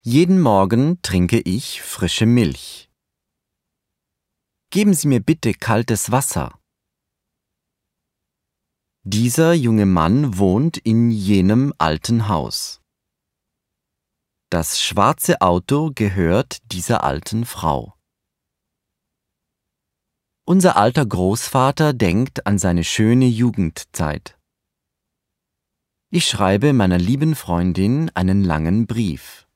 Jeden Morgen trinke ich frische Milch. Geben Sie mir bitte kaltes Wasser. Dieser junge Mann wohnt in jenem alten Haus. Das schwarze Auto gehört dieser alten Frau. Unser alter Großvater denkt an seine schöne Jugendzeit. Ich schreibe meiner lieben Freundin einen langen Brief.